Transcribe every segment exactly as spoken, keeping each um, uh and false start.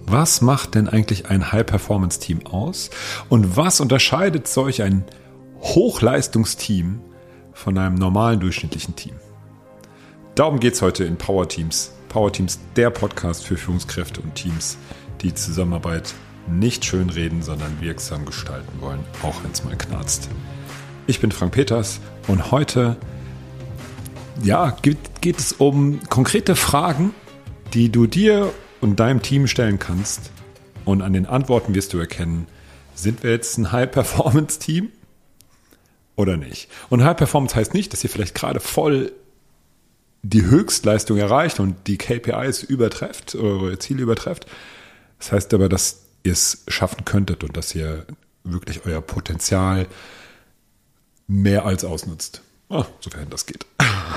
was macht denn eigentlich ein High-Performance-Team aus? Und was unterscheidet solch ein Hochleistungsteam von einem normalen durchschnittlichen Team? Darum geht es heute in Power Teams. Power Teams, der Podcast für Führungskräfte und Teams, die Zusammenarbeit nicht schönreden, sondern wirksam gestalten wollen, auch wenn es mal knarzt. Ich bin Frank Peters und heute ja, geht, geht es um konkrete Fragen, die du dir und deinem Team stellen kannst. Und an den Antworten wirst du erkennen, sind wir jetzt ein High-Performance-Team oder nicht? Und High-Performance heißt nicht, dass ihr vielleicht gerade voll die Höchstleistung erreicht und die K P Is übertrefft, eure Ziele übertrefft. Das heißt aber, dass ihr es schaffen könntet und dass ihr wirklich euer Potenzial mehr als ausnutzt. Ah, sofern das geht.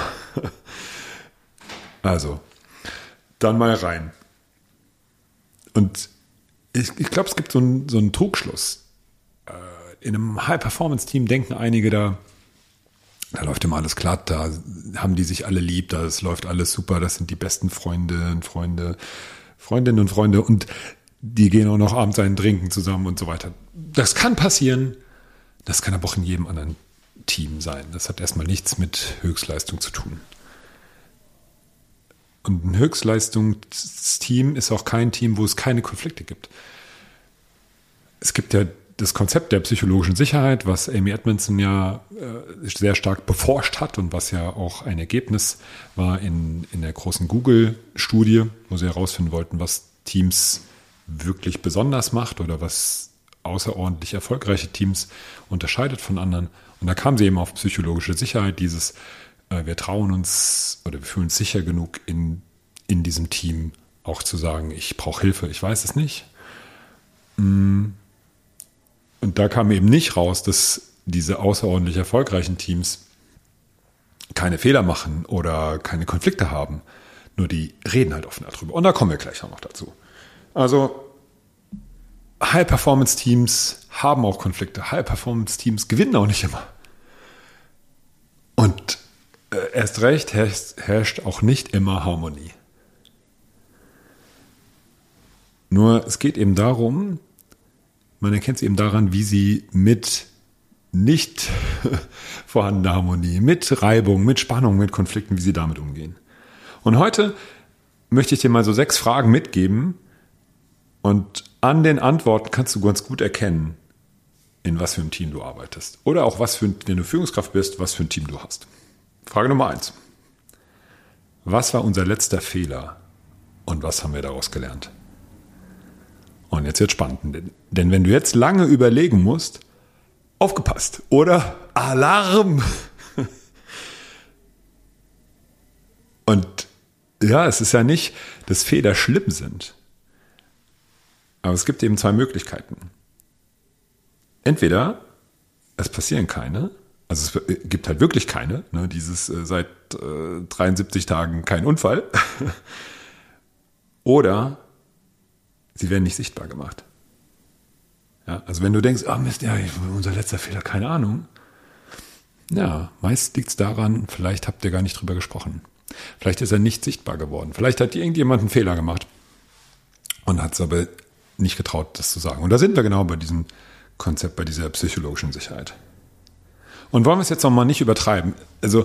Also, dann mal rein. Und ich, ich glaube, es gibt so einen, so einen Trugschluss. In einem High-Performance-Team denken einige, da, da läuft immer alles glatt, da haben die sich alle lieb, das läuft alles super, das sind die besten Freunde und Freunde, Freundinnen und Freunde und die gehen auch noch abends einen trinken zusammen und so weiter. Das kann passieren, das kann aber auch in jedem anderen Team sein. Das hat erstmal nichts mit Höchstleistung zu tun. Und ein Höchstleistungsteam ist auch kein Team, wo es keine Konflikte gibt. Es gibt ja das Konzept der psychologischen Sicherheit, was Amy Edmondson ja äh, sehr stark beforscht hat und was ja auch ein Ergebnis war in, in der großen Google-Studie, wo sie herausfinden wollten, was Teams wirklich besonders macht oder was außerordentlich erfolgreiche Teams unterscheidet von anderen. Und da kam sie eben auf psychologische Sicherheit, dieses äh, wir trauen uns oder wir fühlen uns sicher genug in, in diesem Team auch zu sagen, ich brauche Hilfe, ich weiß es nicht. Und da kam eben nicht raus, dass diese außerordentlich erfolgreichen Teams keine Fehler machen oder keine Konflikte haben. Nur die reden halt offen darüber. Und da kommen wir gleich auch noch dazu. Also High-Performance-Teams haben auch Konflikte. High-Performance-Teams gewinnen auch nicht immer. Und äh, erst recht herrscht, herrscht auch nicht immer Harmonie. Nur es geht eben darum, man erkennt es eben daran, wie sie mit nicht vorhandener Harmonie, mit Reibung, mit Spannung, mit Konflikten, wie sie damit umgehen. Und heute möchte ich dir mal so sechs Fragen mitgeben und an den Antworten kannst du ganz gut erkennen, in was für einem Team du arbeitest. Oder auch, was für ein, wenn du Führungskraft bist, was für ein Team du hast. Frage Nummer eins. Was war unser letzter Fehler und was haben wir daraus gelernt? Und jetzt wird spannend, denn, denn wenn du jetzt lange überlegen musst, aufgepasst oder Alarm. Und ja, es ist ja nicht, dass Fehler schlimm sind. Aber es gibt eben zwei Möglichkeiten. Entweder es passieren keine, also es gibt halt wirklich keine, ne, dieses äh, seit äh, dreiundsiebzig Tagen kein Unfall, oder sie werden nicht sichtbar gemacht. Ja, also wenn du denkst, ah Mist, ja, unser letzter Fehler, keine Ahnung. Ja, meist liegt es daran, vielleicht habt ihr gar nicht drüber gesprochen. Vielleicht ist er nicht sichtbar geworden. Vielleicht hat irgendjemand einen Fehler gemacht und hat es aber nicht getraut, das zu sagen. Und da sind wir genau bei diesem Konzept, bei dieser psychologischen Sicherheit. Und wollen wir es jetzt noch mal nicht übertreiben? Also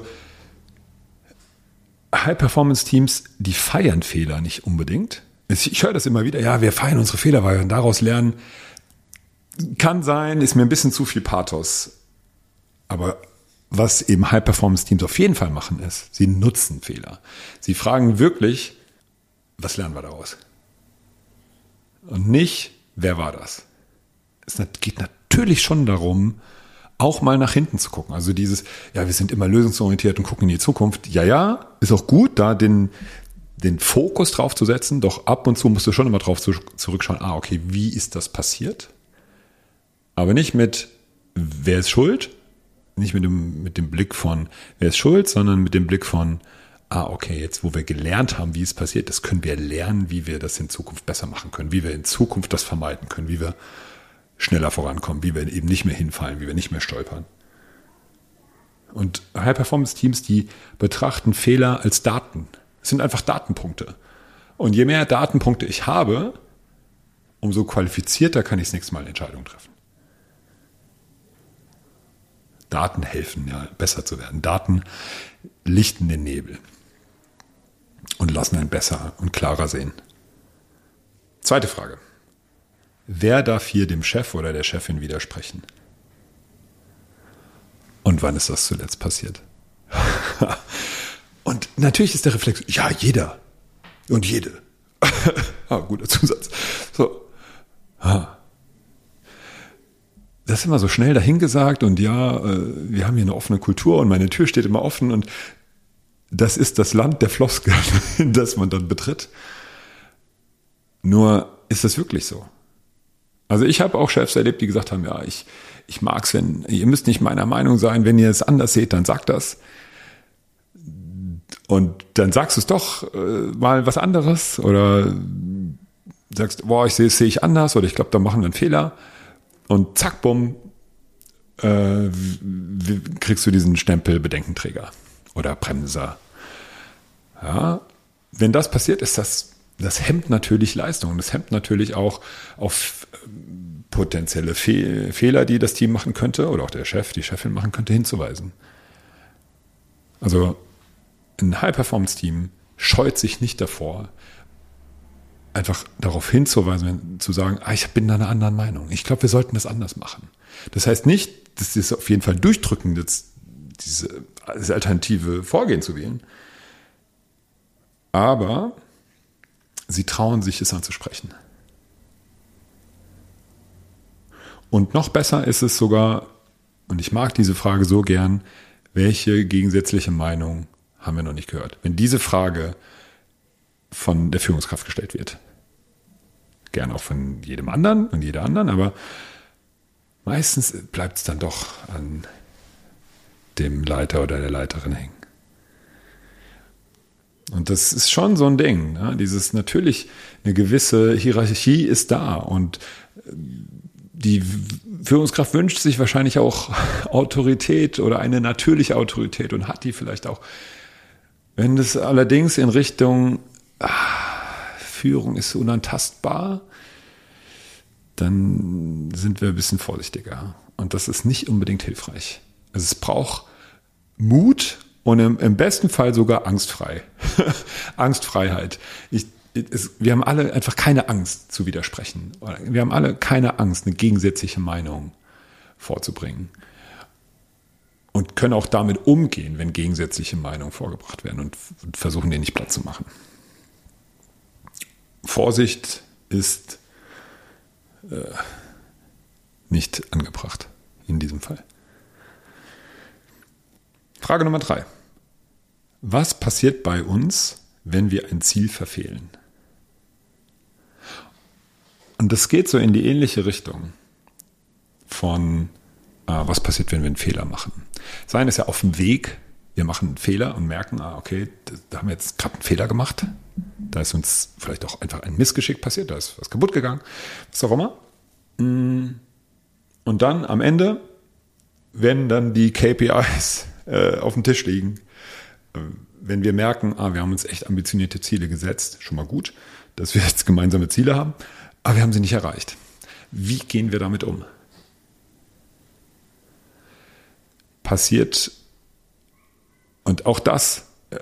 High-Performance-Teams, die feiern Fehler nicht unbedingt. Ich höre das immer wieder, ja, wir feiern unsere Fehler, weil wir daraus lernen. Kann sein, ist mir ein bisschen zu viel Pathos. Aber was eben High-Performance-Teams auf jeden Fall machen, ist, sie nutzen Fehler. Sie fragen wirklich, was lernen wir daraus? Und nicht, wer war das? Es geht natürlich schon darum, auch mal nach hinten zu gucken. Also dieses, ja, wir sind immer lösungsorientiert und gucken in die Zukunft. Ja, ja, ist auch gut, da den, den Fokus drauf zu setzen. Doch ab und zu musst du schon immer drauf zurückschauen. Ah, okay, wie ist das passiert? Aber nicht mit, wer ist schuld? Nicht mit dem, mit dem Blick von, wer ist schuld, sondern mit dem Blick von, ah, okay, jetzt wo wir gelernt haben, wie es passiert, das können wir lernen, wie wir das in Zukunft besser machen können, wie wir in Zukunft das vermeiden können, wie wir schneller vorankommen, wie wir eben nicht mehr hinfallen, wie wir nicht mehr stolpern. Und High-Performance-Teams, die betrachten Fehler als Daten. Es sind einfach Datenpunkte. Und je mehr Datenpunkte ich habe, umso qualifizierter kann ich das nächste Mal Entscheidungen treffen. Daten helfen, ja, besser zu werden. Daten lichten den Nebel und lassen einen besser und klarer sehen. Zweite Frage. Wer darf hier dem Chef oder der Chefin widersprechen? Und wann ist das zuletzt passiert? Und natürlich ist der Reflex, ja, jeder und jede. Ah, guter Zusatz. So. Ah. Das ist immer so schnell dahingesagt und ja, wir haben hier eine offene Kultur und meine Tür steht immer offen und das ist das Land der Floskeln, das man dann betritt. Nur ist das wirklich so? Also ich habe auch Chefs erlebt, die gesagt haben, ja, ich, ich mag's, wenn, ihr müsst nicht meiner Meinung sein, wenn ihr es anders seht, dann sagt das. Und dann sagst du es doch äh, mal was anderes oder sagst, boah, ich sehe es sehe ich anders oder ich glaube, da machen wir einen Fehler. Und zack, bumm, äh, kriegst du diesen Stempel Bedenkenträger oder Bremser. Ja, wenn das passiert, ist das, das hemmt natürlich Leistung. Das hemmt natürlich auch auf potenzielle Fe- Fehler, die das Team machen könnte oder auch der Chef, die Chefin machen könnte, hinzuweisen. Also ein High-Performance-Team scheut sich nicht davor, einfach darauf hinzuweisen, zu sagen, ah, ich bin da einer anderen Meinung. Ich glaube, wir sollten das anders machen. Das heißt nicht, dass es auf jeden Fall durchdrückend ist, diese, diese alternative Vorgehen zu wählen. Aber sie trauen sich, es anzusprechen. Und noch besser ist es sogar, und ich mag diese Frage so gern, welche gegensätzliche Meinung haben wir noch nicht gehört? Wenn diese Frage von der Führungskraft gestellt wird. Gern auch von jedem anderen und jeder anderen, aber meistens bleibt es dann doch an dem Leiter oder der Leiterin hängen. Und das ist schon so ein Ding. Ne? Dieses natürlich, eine gewisse Hierarchie ist da und die Führungskraft wünscht sich wahrscheinlich auch Autorität oder eine natürliche Autorität und hat die vielleicht auch. Wenn das allerdings in Richtung Führung ist unantastbar, dann sind wir ein bisschen vorsichtiger. Und das ist nicht unbedingt hilfreich. Also es braucht Mut und im, im besten Fall sogar angstfrei. Angstfreiheit. Ich, es, wir haben alle einfach keine Angst zu widersprechen. Wir haben alle keine Angst, eine gegensätzliche Meinung vorzubringen. Und können auch damit umgehen, wenn gegensätzliche Meinungen vorgebracht werden und, und versuchen, denen nicht Platz zu machen. Vorsicht ist äh, nicht angebracht in diesem Fall. Frage Nummer drei. Was passiert bei uns, wenn wir ein Ziel verfehlen? Und das geht so in die ähnliche Richtung von, äh, was passiert, wenn wir einen Fehler machen. Seien es ja auf dem Weg, wir machen einen Fehler und merken, ah, okay, da haben wir jetzt gerade einen Fehler gemacht. Da ist uns vielleicht auch einfach ein Missgeschick passiert, da ist was kaputt gegangen, was auch immer. Und dann am Ende, wenn dann die K P Is äh, auf dem Tisch liegen, äh, wenn wir merken, ah, wir haben uns echt ambitionierte Ziele gesetzt, schon mal gut, dass wir jetzt gemeinsame Ziele haben, aber wir haben sie nicht erreicht. Wie gehen wir damit um? Passiert, und auch das, äh,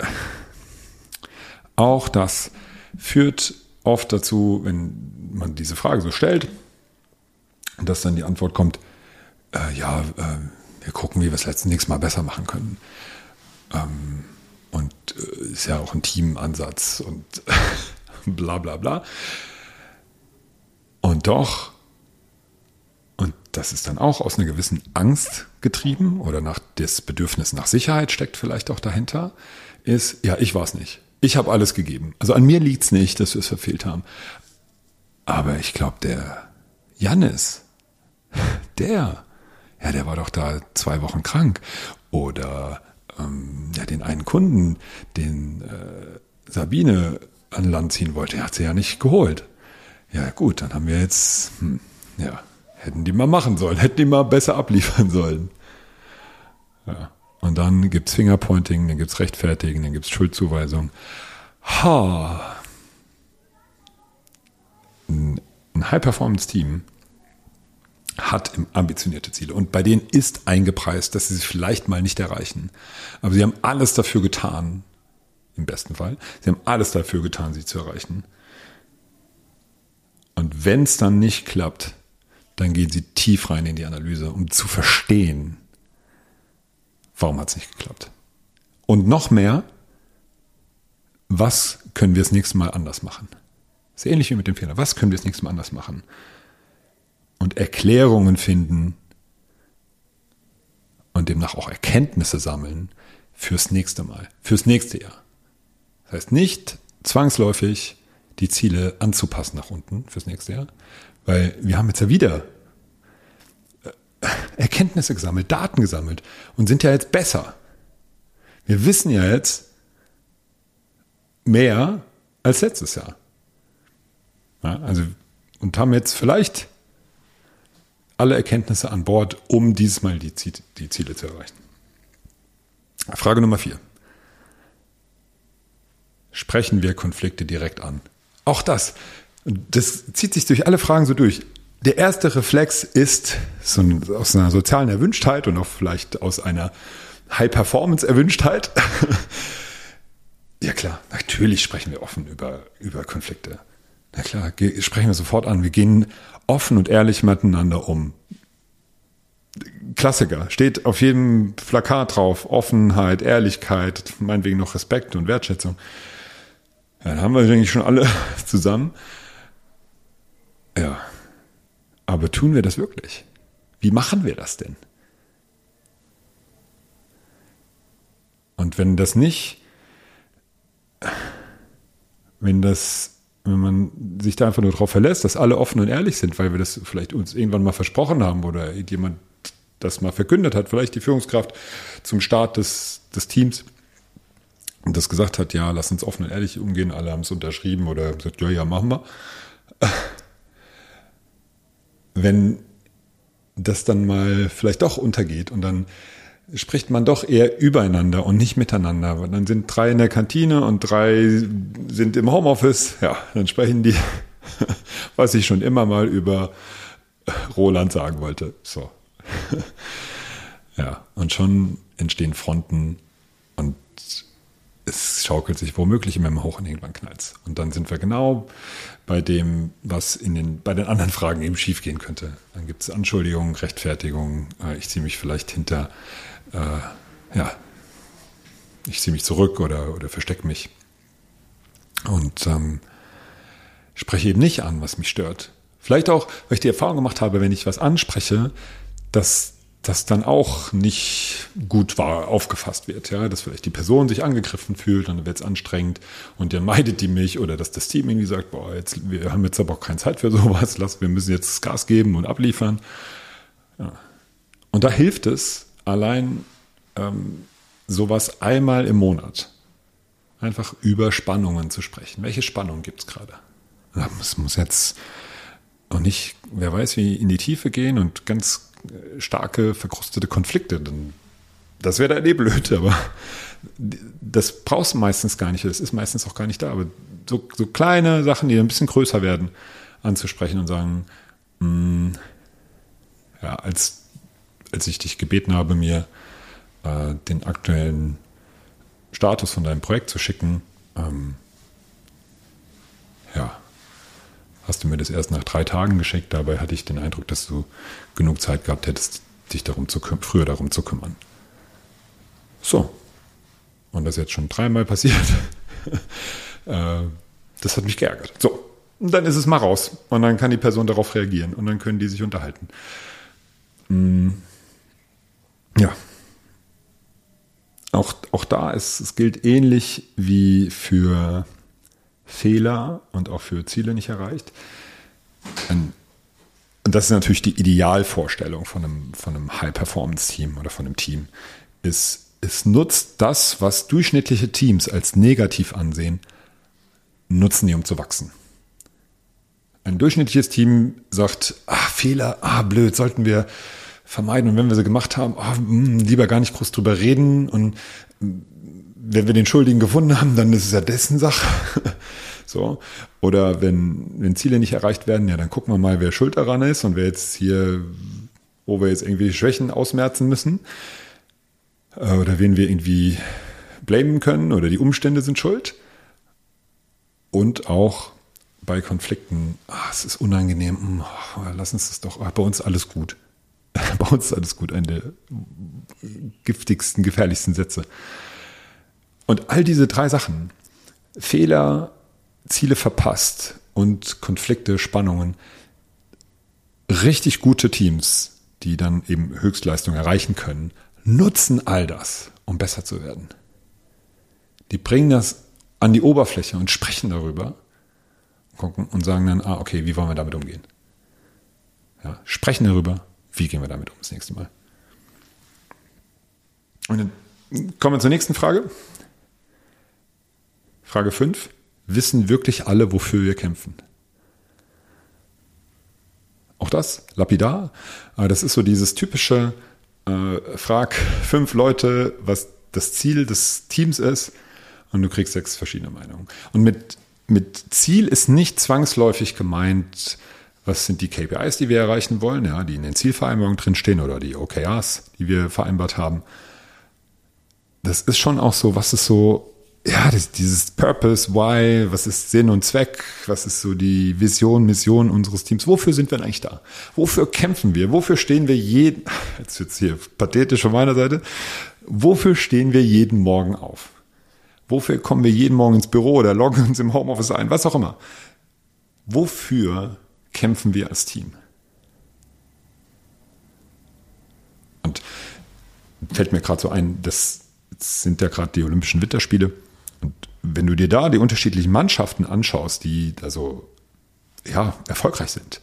auch das führt oft dazu, wenn man diese Frage so stellt, dass dann die Antwort kommt, äh, ja, äh, wir gucken, wie wir es letzten nächsten Mal besser machen können. Ähm, und äh, ist ja auch ein Teamansatz und bla bla bla. Und doch, und das ist dann auch aus einer gewissen Angst getrieben oder nach das Bedürfnis nach Sicherheit steckt vielleicht auch dahinter, ist, ja, ich war es nicht. Ich habe alles gegeben. Also an mir liegt es nicht, dass wir es verfehlt haben. Aber ich glaube, der Jannis, der, ja, der war doch da zwei Wochen krank. Oder ähm, ja, den einen Kunden, den äh, Sabine an Land ziehen wollte, der hat sie ja nicht geholt. Ja gut, dann haben wir jetzt, hm, ja, hätten die mal machen sollen, hätten die mal besser abliefern sollen. Ja. Und dann gibt's Fingerpointing, dann gibt's Rechtfertigen, dann gibt's Schuldzuweisung. Ha. Ein High-Performance-Team hat ambitionierte Ziele und bei denen ist eingepreist, dass sie sie vielleicht mal nicht erreichen. Aber sie haben alles dafür getan, im besten Fall, sie haben alles dafür getan, sie zu erreichen. Und wenn es dann nicht klappt, dann gehen sie tief rein in die Analyse, um zu verstehen, warum hat es nicht geklappt. Und noch mehr, was können wir das nächste Mal anders machen? Das ist ähnlich wie mit dem Fehler. Was können wir das nächste Mal anders machen? Und Erklärungen finden und demnach auch Erkenntnisse sammeln fürs nächste Mal, fürs nächste Jahr. Das heißt nicht zwangsläufig die Ziele anzupassen nach unten fürs nächste Jahr, weil wir haben jetzt ja wieder Erkenntnisse gesammelt, Daten gesammelt und sind ja jetzt besser. Wir wissen ja jetzt mehr als letztes Jahr. Ja, also, und haben jetzt vielleicht alle Erkenntnisse an Bord, um dieses Mal die, die Ziele zu erreichen. Frage Nummer vier. Sprechen wir Konflikte direkt an? Auch das, das zieht sich durch alle Fragen so durch. Der erste Reflex ist so ein, aus einer sozialen Erwünschtheit und auch vielleicht aus einer High-Performance-Erwünschtheit. Ja klar, natürlich sprechen wir offen über, über Konflikte. Na klar, ge- sprechen wir sofort an. Wir gehen offen und ehrlich miteinander um. Klassiker, steht auf jedem Plakat drauf, Offenheit, Ehrlichkeit, meinetwegen noch Respekt und Wertschätzung. Ja, dann haben wir eigentlich schon alle zusammen. Ja, aber tun wir das wirklich? Wie machen wir das denn? Und wenn das nicht, wenn das, wenn man sich da einfach nur darauf verlässt, dass alle offen und ehrlich sind, weil wir das vielleicht uns irgendwann mal versprochen haben oder jemand das mal verkündet hat, vielleicht die Führungskraft zum Start des, des Teams und das gesagt hat, ja, lass uns offen und ehrlich umgehen, alle haben es unterschrieben oder gesagt, ja, ja, machen wir. Wenn das dann mal vielleicht doch untergeht und dann spricht man doch eher übereinander und nicht miteinander. Und dann sind drei in der Kantine und drei sind im Homeoffice. Ja, dann sprechen die, was ich schon immer mal über Roland sagen wollte. So. Ja, und schon entstehen Fronten und es schaukelt sich womöglich immer im hoch und irgendwann knallt's. Und dann sind wir genau bei dem, was in den, bei den anderen Fragen eben schiefgehen könnte. Dann gibt es Anschuldigungen, Rechtfertigungen. Ich ziehe mich vielleicht hinter, äh, ja, ich ziehe mich zurück oder, oder verstecke mich. Und ähm, spreche eben nicht an, was mich stört. Vielleicht auch, weil ich die Erfahrung gemacht habe, wenn ich was anspreche, dass das dann auch nicht gut war, aufgefasst wird, ja, dass vielleicht die Person sich angegriffen fühlt und dann wird es anstrengend und dann meidet die mich oder dass das Team irgendwie sagt, boah, jetzt, wir haben jetzt aber auch keine Zeit für sowas, lass, wir müssen jetzt Gas geben und abliefern. Ja. Und da hilft es, allein ähm, sowas einmal im Monat einfach über Spannungen zu sprechen. Welche Spannung gibt es gerade? Es muss jetzt auch nicht, wer weiß, wie in die Tiefe gehen und ganz starke, verkrustete Konflikte. Das wäre dann eh blöd, aber das brauchst du meistens gar nicht. Das ist meistens auch gar nicht da. Aber so, so kleine Sachen, die ein bisschen größer werden, anzusprechen und sagen, mh, ja, als, als ich dich gebeten habe, mir äh, den aktuellen Status von deinem Projekt zu schicken, ähm, ja, hast du mir das erst nach drei Tagen geschickt. Dabei hatte ich den Eindruck, dass du genug Zeit gehabt hättest, dich darum zu küm- früher darum zu kümmern. So. Und das ist jetzt schon dreimal passiert. äh, das hat mich geärgert. So. Und dann ist es mal raus. Und dann kann die Person darauf reagieren. Und dann können die sich unterhalten. Mm. Ja. Auch, auch da ist, es gilt ähnlich wie für Fehler und auch für Ziele nicht erreicht. Und das ist natürlich die Idealvorstellung von einem, von einem High-Performance-Team oder von einem Team. Es, es nutzt das, was durchschnittliche Teams als negativ ansehen, nutzen die, um zu wachsen. Ein durchschnittliches Team sagt, ah, Fehler, ah, blöd, sollten wir vermeiden. Und wenn wir sie gemacht haben, ah, mh, lieber gar nicht groß drüber reden. Und wenn wir den Schuldigen gefunden haben, dann ist es ja dessen Sache. So. Oder wenn, wenn Ziele nicht erreicht werden, ja, dann gucken wir mal, wer schuld daran ist und wer jetzt hier, wo wir jetzt irgendwie Schwächen ausmerzen müssen. Oder wen wir irgendwie blamen können oder die Umstände sind schuld. Und auch bei Konflikten, ach, es ist unangenehm, oh, lass uns das doch, ach, bei uns alles gut. Bei uns ist alles gut, eine der giftigsten, gefährlichsten Sätze. Und all diese drei Sachen, Fehler, Ziele verpasst und Konflikte, Spannungen, richtig gute Teams, die dann eben Höchstleistung erreichen können, nutzen all das, um besser zu werden. Die bringen das an die Oberfläche und sprechen darüber gucken und sagen dann, ah, okay, wie wollen wir damit umgehen? Ja, sprechen darüber, wie gehen wir damit um das nächste Mal? Und dann kommen wir zur nächsten Frage. Frage fünf. Wissen wirklich alle, wofür wir kämpfen? Auch das, lapidar. Das ist so dieses typische, äh, frag fünf Leute, was das Ziel des Teams ist und du kriegst sechs verschiedene Meinungen. Und mit, mit Ziel ist nicht zwangsläufig gemeint, was sind die K P Is, die wir erreichen wollen, ja, die in den Zielvereinbarungen drinstehen oder die O K Rs, die wir vereinbart haben. Das ist schon auch so, was ist so, ja, das, dieses Purpose, Why, was ist Sinn und Zweck, was ist so die Vision, Mission unseres Teams, wofür sind wir denn eigentlich da? Wofür kämpfen wir? Wofür stehen wir jeden, jetzt wird's hier pathetisch von meiner Seite, wofür stehen wir jeden Morgen auf? Wofür kommen wir jeden Morgen ins Büro oder loggen uns im Homeoffice ein, was auch immer? Wofür kämpfen wir als Team? Und fällt mir gerade so ein, das sind ja gerade die Olympischen Winterspiele. Und wenn du dir da die unterschiedlichen Mannschaften anschaust, die also ja, erfolgreich sind,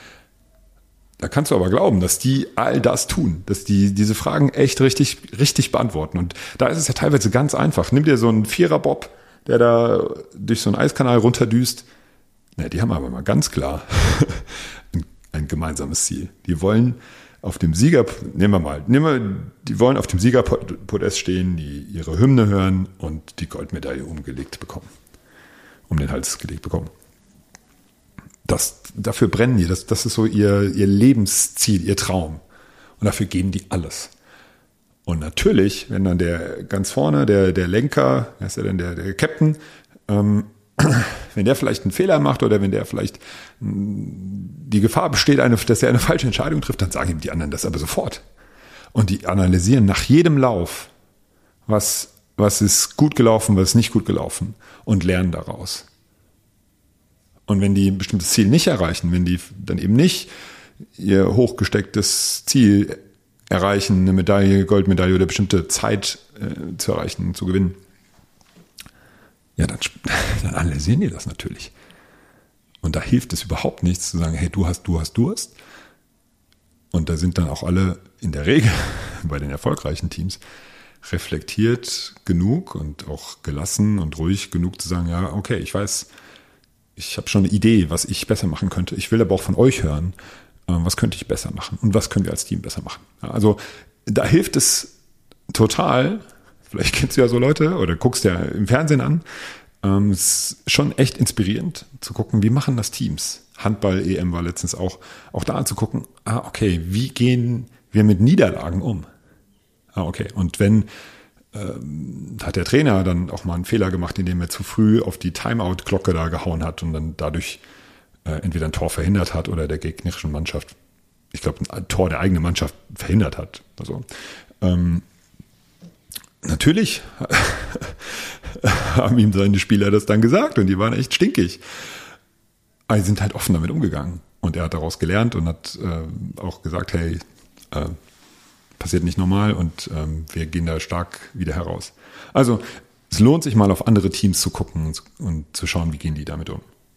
da kannst du aber glauben, dass die all das tun, dass die diese Fragen echt richtig, richtig beantworten. Und da ist es ja teilweise ganz einfach. Nimm dir so einen Vierer-Bob, der da durch so einen Eiskanal runterdüst. Na, die haben aber mal ganz klar ein, ein gemeinsames Ziel. Die wollen auf dem Sieger, nehmen wir mal, nehmen wir, die wollen auf dem Siegerpodest stehen, die ihre Hymne hören und die Goldmedaille umgelegt bekommen, um den Hals gelegt bekommen. Das, dafür brennen die, das, das ist so ihr, ihr Lebensziel, ihr Traum. Und dafür geben die alles. Und natürlich, wenn dann der ganz vorne, der, der Lenker, wer ist der denn, der, der Captain, ähm, wenn der vielleicht einen Fehler macht oder wenn der vielleicht die Gefahr besteht, eine, dass er eine falsche Entscheidung trifft, dann sagen ihm die anderen das aber sofort. Und die analysieren nach jedem Lauf, was, was ist gut gelaufen, was ist nicht gut gelaufen und lernen daraus. Und wenn die ein bestimmtes Ziel nicht erreichen, wenn die dann eben nicht ihr hochgestecktes Ziel erreichen, eine Medaille, Goldmedaille oder bestimmte Zeit äh, zu erreichen, zu gewinnen, ja, dann, dann analysieren die das natürlich. Und da hilft es überhaupt nichts zu sagen, hey, du hast, du hast, du hast. Und da sind dann auch alle in der Regel bei den erfolgreichen Teams reflektiert genug und auch gelassen und ruhig genug zu sagen, ja, okay, ich weiß, ich habe schon eine Idee, was ich besser machen könnte. Ich will aber auch von euch hören, was könnte ich besser machen und was können wir als Team besser machen. Also da hilft es total. Vielleicht kennst du ja so Leute oder guckst ja im Fernsehen an. Ähm, es ist schon echt inspirierend zu gucken, wie machen das Teams. Handball-E M war letztens auch, auch da zu gucken, ah, okay, wie gehen wir mit Niederlagen um? Ah, okay. Und wenn, ähm, hat der Trainer dann auch mal einen Fehler gemacht, indem er zu früh auf die Timeout-Glocke da gehauen hat und dann dadurch äh, entweder ein Tor verhindert hat oder der gegnerischen Mannschaft, ich glaube, ein Tor der eigenen Mannschaft verhindert hat. Also, ähm, natürlich haben ihm seine Spieler das dann gesagt und die waren echt stinkig. Aber die sind halt offen damit umgegangen. Und er hat daraus gelernt und hat äh, auch gesagt, hey, äh, passiert nicht normal und ähm, wir gehen da stark wieder heraus. Also es lohnt sich mal auf andere Teams zu gucken und, und zu schauen, wie gehen die damit um.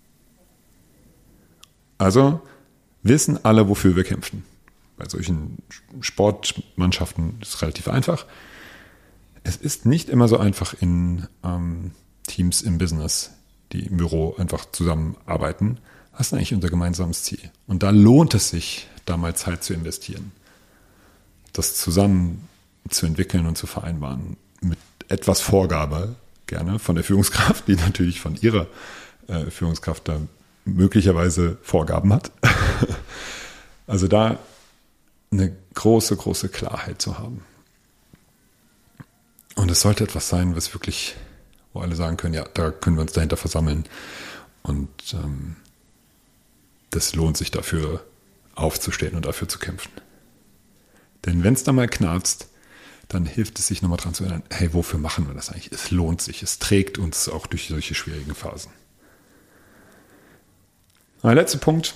Also wissen alle, wofür wir kämpfen. Bei solchen Sportmannschaften ist es relativ einfach. Es ist nicht immer so einfach in ähm, Teams im Business, die im Büro einfach zusammenarbeiten. Was ist eigentlich unser gemeinsames Ziel? Und da lohnt es sich, da mal Zeit zu investieren. Das zusammen zu entwickeln und zu vereinbaren. Mit etwas Vorgabe, gerne von der Führungskraft, die natürlich von ihrer äh, Führungskraft da möglicherweise Vorgaben hat. Also da eine große, große Klarheit zu haben. Und es sollte etwas sein, was wirklich, wo alle sagen können, ja, da können wir uns dahinter versammeln. Und ähm, das lohnt sich dafür, aufzustehen und dafür zu kämpfen. Denn wenn es da mal knarzt, dann hilft es sich nochmal dran zu erinnern, hey, wofür machen wir das eigentlich? Es lohnt sich, es trägt uns auch durch solche schwierigen Phasen. Der letzte Punkt,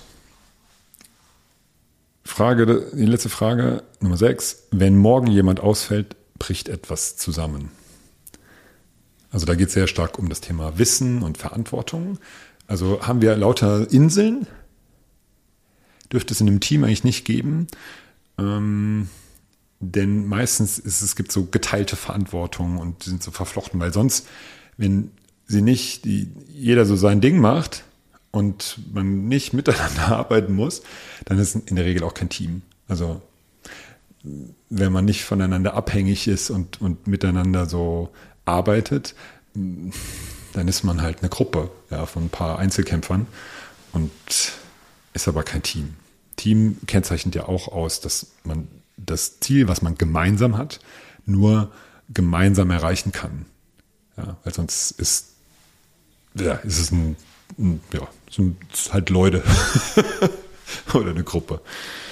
Frage, die letzte Frage, Nummer sechs. Wenn morgen jemand ausfällt, bricht etwas zusammen. Also da geht es sehr stark um das Thema Wissen und Verantwortung. Also haben wir lauter Inseln, dürfte es in einem Team eigentlich nicht geben, ähm, denn meistens ist es gibt so geteilte Verantwortung und die sind so verflochten, weil sonst, wenn sie nicht, die, jeder so sein Ding macht und man nicht miteinander arbeiten muss, dann ist es in der Regel auch kein Team. Also wenn man nicht voneinander abhängig ist und, und miteinander so arbeitet, dann ist man halt eine Gruppe, ja, von ein paar Einzelkämpfern und ist aber kein Team. Team kennzeichnet ja auch aus, dass man das Ziel, was man gemeinsam hat, nur gemeinsam erreichen kann. Ja, weil sonst ist, ja, ist es ein, ein ja, sind halt Leute oder eine Gruppe.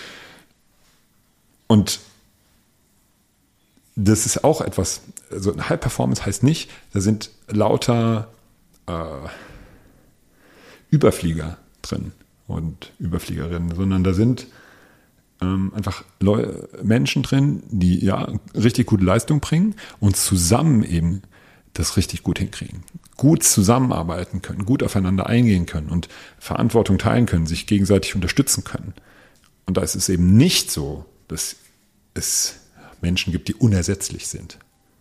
Und das ist auch etwas, also High Performance heißt nicht, da sind lauter äh, Überflieger drin und Überfliegerinnen, sondern da sind ähm, einfach Leu- Menschen drin, die ja richtig gute Leistung bringen und zusammen eben das richtig gut hinkriegen. Gut zusammenarbeiten können, gut aufeinander eingehen können und Verantwortung teilen können, sich gegenseitig unterstützen können. Und da ist es eben nicht so, dass es Menschen gibt, die unersetzlich sind.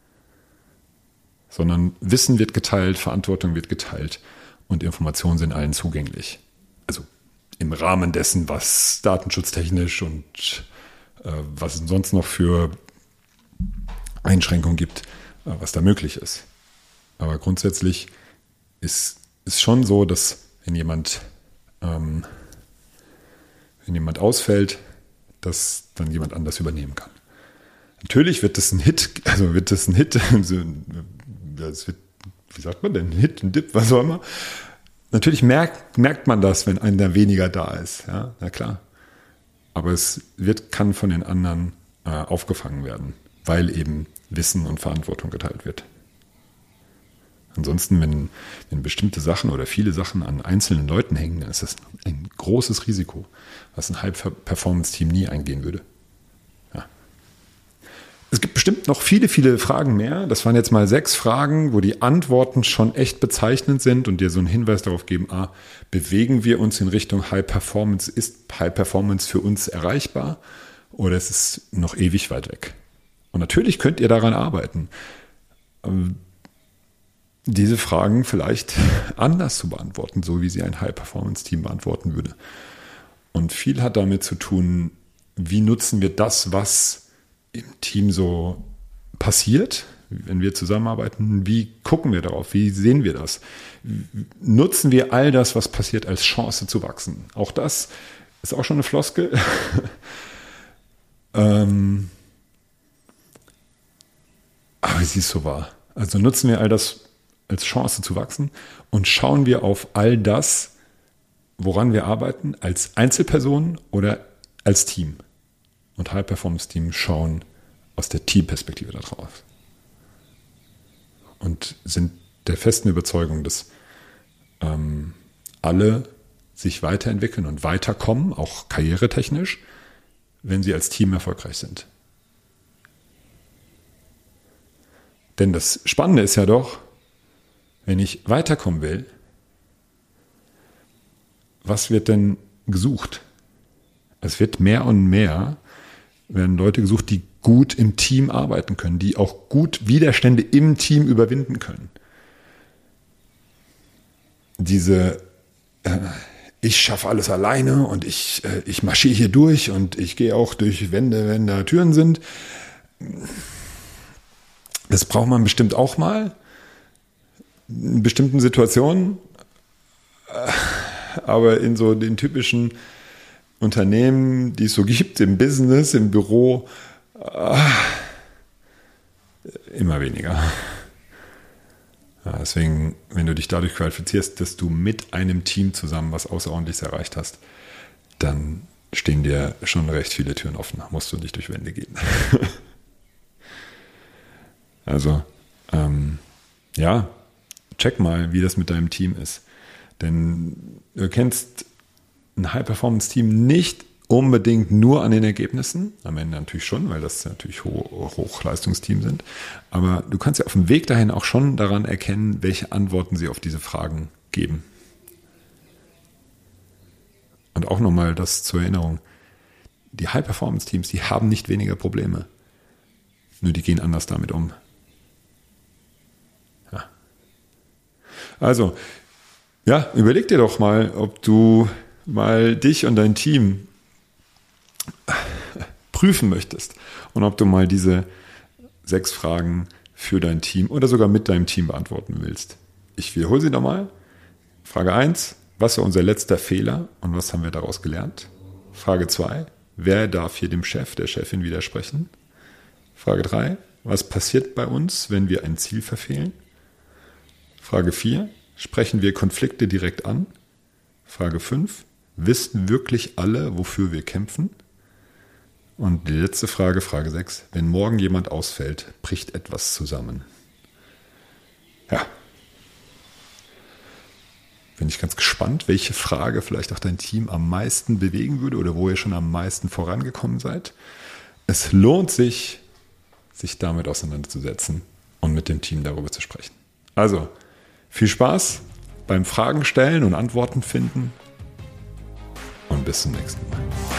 Sondern Wissen wird geteilt, Verantwortung wird geteilt und Informationen sind allen zugänglich. Also im Rahmen dessen, was datenschutztechnisch und äh, was es sonst noch für Einschränkungen gibt, äh, was da möglich ist. Aber grundsätzlich ist es schon so, dass wenn jemand, ähm, wenn jemand ausfällt, dass dann jemand anders übernehmen kann. Natürlich wird das ein Hit, also wird das ein Hit, das wird, wie sagt man denn, ein Hit, ein Dip, was auch immer. Natürlich merkt, merkt man das, wenn einer weniger da ist, ja, na klar. Aber es wird, kann von den anderen äh, aufgefangen werden, weil eben Wissen und Verantwortung geteilt wird. Ansonsten, wenn, wenn bestimmte Sachen oder viele Sachen an einzelnen Leuten hängen, dann ist das ein großes Risiko, was ein High-Performance-Team nie eingehen würde. Ja. Es gibt bestimmt noch viele, viele Fragen mehr. Das waren jetzt mal sechs Fragen, wo die Antworten schon echt bezeichnend sind und dir so einen Hinweis darauf geben, ah, bewegen wir uns in Richtung High-Performance? Ist High-Performance für uns erreichbar oder ist es noch ewig weit weg? Und natürlich könnt ihr daran arbeiten, diese Fragen vielleicht anders zu beantworten, so wie sie ein High-Performance-Team beantworten würde. Und viel hat damit zu tun, wie nutzen wir das, was im Team so passiert, wenn wir zusammenarbeiten, wie gucken wir darauf, wie sehen wir das? Nutzen wir all das, was passiert, als Chance zu wachsen? Auch das ist auch schon eine Floskel. ähm, aber sie ist so wahr. Also nutzen wir all das als Chance zu wachsen und schauen wir auf all das, woran wir arbeiten, als Einzelperson oder als Team. Und High-Performance-Teams schauen aus der Teamperspektive darauf. Und sind der festen Überzeugung, dass ähm, alle sich weiterentwickeln und weiterkommen, auch karrieretechnisch, wenn sie als Team erfolgreich sind. Denn das Spannende ist ja doch, wenn ich weiterkommen will, was wird denn gesucht? Es wird mehr und mehr, werden Leute gesucht, die gut im Team arbeiten können, die auch gut Widerstände im Team überwinden können. Diese, äh, ich schaffe alles alleine und ich, äh, ich marschiere hier durch und ich gehe auch durch Wände, wenn da Türen sind. Das braucht man bestimmt auch mal. In bestimmten Situationen, Aber in so den typischen Unternehmen, die es so gibt, im Business, im Büro, immer weniger. Ja, deswegen, wenn du dich dadurch qualifizierst, dass du mit einem Team zusammen was Außerordentliches erreicht hast, dann stehen dir schon recht viele Türen offen. Da musst du nicht durch Wände gehen. Also, ähm, ja, check mal, wie das mit deinem Team ist. Denn du kennst ein High-Performance-Team nicht unbedingt nur an den Ergebnissen, am Ende natürlich schon, weil das natürlich Ho- Hochleistungsteam sind, aber du kannst ja auf dem Weg dahin auch schon daran erkennen, welche Antworten sie auf diese Fragen geben. Und auch nochmal das zur Erinnerung, die High-Performance-Teams, die haben nicht weniger Probleme, nur die gehen anders damit um. Ja. Also, ja, überleg dir doch mal, ob du mal dich und dein Team prüfen möchtest und ob du mal diese sechs Fragen für dein Team oder sogar mit deinem Team beantworten willst. Ich wiederhole sie nochmal. Frage eins, was war unser letzter Fehler und was haben wir daraus gelernt? Frage zwei, wer darf hier dem Chef, der Chefin widersprechen? Frage drei, was passiert bei uns, wenn wir ein Ziel verfehlen? Frage vier, sprechen wir Konflikte direkt an? Frage fünf, wissen wirklich alle, wofür wir kämpfen? Und die letzte Frage, Frage sechs, wenn morgen jemand ausfällt, bricht etwas zusammen. Ja. Bin ich ganz gespannt, welche Frage vielleicht auch dein Team am meisten bewegen würde oder wo ihr schon am meisten vorangekommen seid. Es lohnt sich, sich damit auseinanderzusetzen und mit dem Team darüber zu sprechen. Also, viel Spaß beim Fragen stellen und Antworten finden und bis zum nächsten Mal.